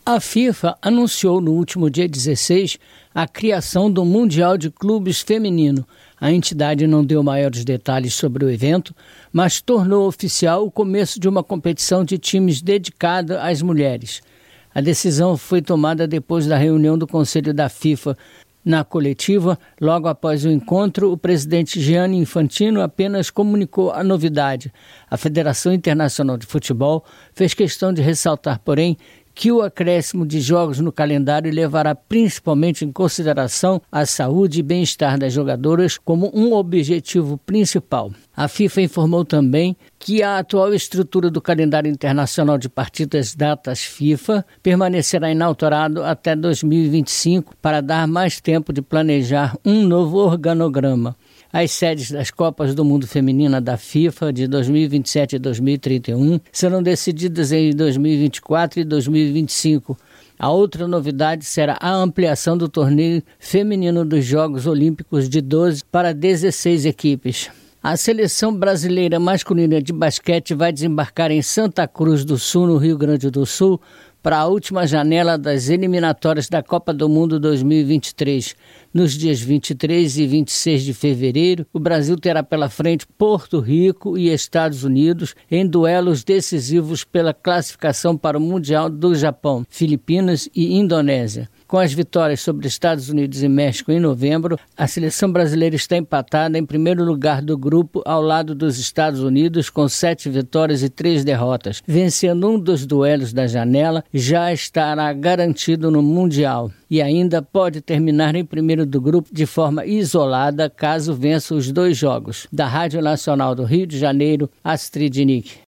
A FIFA anunciou no último dia 16 a criação do Mundial de Clubes Feminino. A entidade não deu maiores detalhes sobre o evento, mas tornou oficial o começo de uma competição de times dedicada às mulheres. A decisão foi tomada depois da reunião do Conselho da FIFA. Na coletiva, logo após o encontro, o presidente Gianni Infantino apenas comunicou a novidade. A Federação Internacional de Futebol fez questão de ressaltar, porém, que o acréscimo de jogos no calendário levará principalmente em consideração a saúde e bem-estar das jogadoras como um objetivo principal. A FIFA informou também que a atual estrutura do calendário internacional de partidas datas FIFA permanecerá inalterado até 2025 para dar mais tempo de planejar um novo organograma. As sedes das Copas do Mundo Feminina da FIFA de 2027 e 2031 serão decididas em 2024 e 2025. A outra novidade será a ampliação do torneio feminino dos Jogos Olímpicos de 12 para 16 equipes. A seleção brasileira masculina de basquete vai desembarcar em Santa Cruz do Sul, no Rio Grande do Sul, para a última janela das eliminatórias da Copa do Mundo 2023. Nos dias 23 e 26 de fevereiro, o Brasil terá pela frente Porto Rico e Estados Unidos em duelos decisivos pela classificação para o Mundial do Japão, Filipinas e Indonésia. Com as vitórias sobre Estados Unidos e México em novembro, a seleção brasileira está empatada em primeiro lugar do grupo ao lado dos Estados Unidos com 7 vitórias e 3 derrotas. Vencendo um dos duelos da janela, já estará garantido no Mundial e ainda pode terminar em primeiro do grupo de forma isolada caso vença os 2 jogos. Da Rádio Nacional do Rio de Janeiro, Astrid Nick.